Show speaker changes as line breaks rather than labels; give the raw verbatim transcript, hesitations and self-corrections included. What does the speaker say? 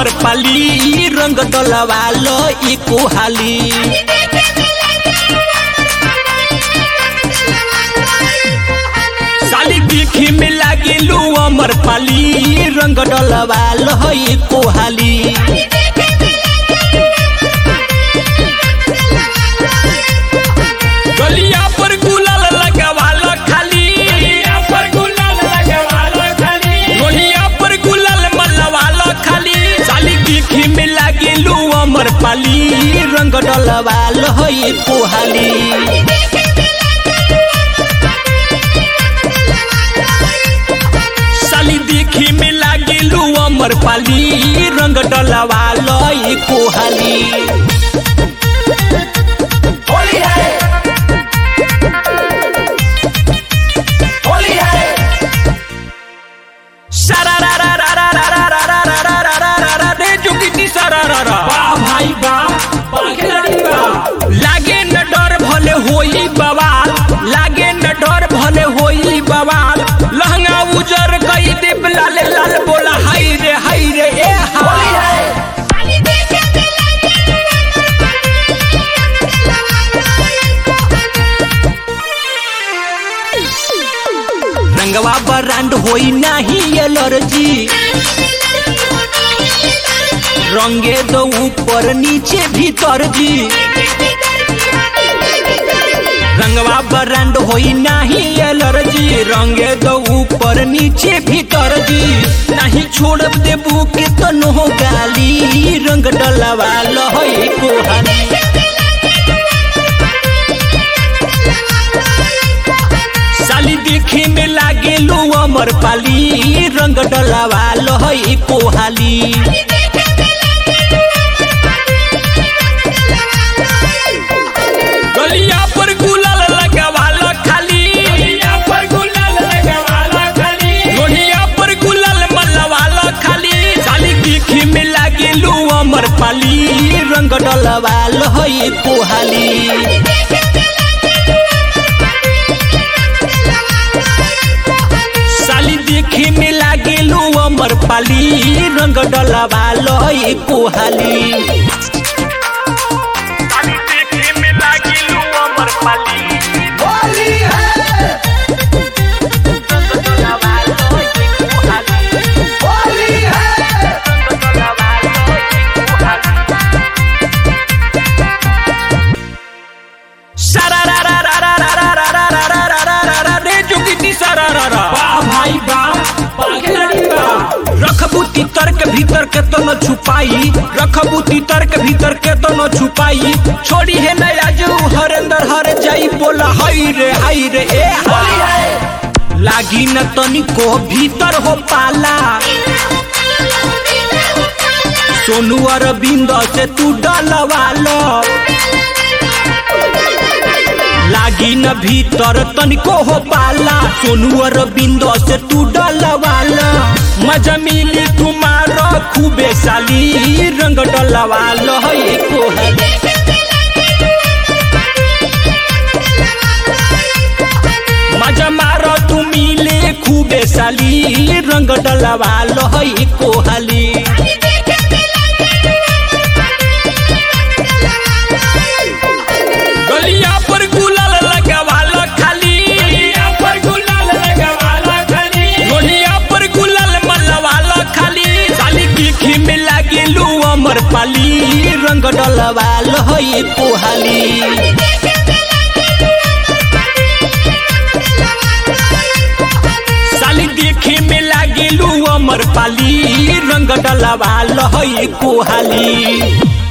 अमर पाली रंग डलवालो एको हाली। साली देखे में लागेलू अमर पाली रंग डलवालो एको हाली। गलिया पर गुलाल लगावालो खाली, पर गुलाल लगावालो खाली, गलिया पर गुलाल मलवालो खाली। साली देखे में लागेलू अमर पाली रंग डलवालो एको हाली। साली देखे में लागेलू अमर पाली रंग डलवालो एको हाली। लागे न डर भले होई बवाल, लागे न डर भले होई बवाल। लहंगा उजर कई देव लाल लाल बोला हाय रे हाय रे ए हाय। रंगवा बरांड होई नाही एलर्जी, रंगे दो ऊपर नीचे भीतर जी। रंगवा बरांड होई नाही एलर्जी, रंगे दो ऊपर नीचे भीतर जी। नहीं छोड़ब देबू के तनो गाली रंग डलवालो एको हाली। साली देखे में लागेलू अमर पाली रंग डलवालो एको हाली। गलिया पर गुलाल लगावालो खाली, पर गुलाल लगावालो खाली, गलिया पर गुलाल मलवालो खाली। साली देखे में लागेलू अमर पाली रंग डलवालो एको हाली। साली देखे में लागेलू अमर पाली रंग डलवालो एको हाली। रखबूती तर्क भीतर के तो न छुपाई, रखबूती तर्क भीतर के तो न छुपाई। छोड़ी है नया जो हरेंदर हर जाई बोला हाय रे हाय रे ए हाय। लागी न तनिको भीतर हो पाला, सोनू अरविंद से तू डलवालो। लागी न भीतर तनिको हो पाला, सोनू अरविंद से तू डलवालो। मजा मिली तुम्हारो खूबे साली रंग डलवालो एको हाली। मजा मारो तू मिले खूबे साली रंग डलवालो एको हाली। गलिया पर गुलाल लगावालो खाली, पर गुलाल लगावालो खाली, गलिया पर गुलाल मलवालो खाली। साली देखे में लागेलू अमर पाली रंग डलवालो एको हाली। साली देखे में लागेलू अमर पाली रंग डलवालो एको हाली।